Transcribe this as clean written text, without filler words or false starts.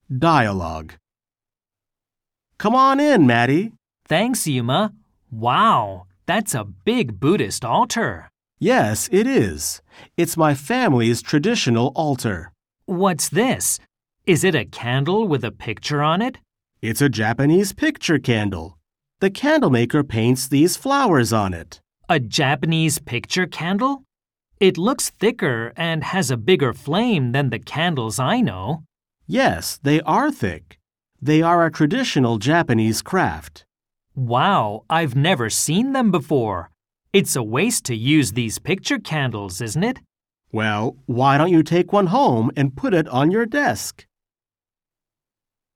Dialogue. Come on in, Maddie. Thanks, Yuma. Wow, that's a big Buddhist altar. Yes, it is. It's my family's traditional altar. What's this? Is it a candle with a picture on it? It's a Japanese picture candle. The candle maker paints these flowers on it. A Japanese picture candle? It looks thicker and has a bigger flame than the candles I know. Yes, they are thick. They are a traditional Japanese craft. Wow, I've never seen them before. It's a waste to use these picture candles, isn't it? Well, why don't you take one home and put it on your desk?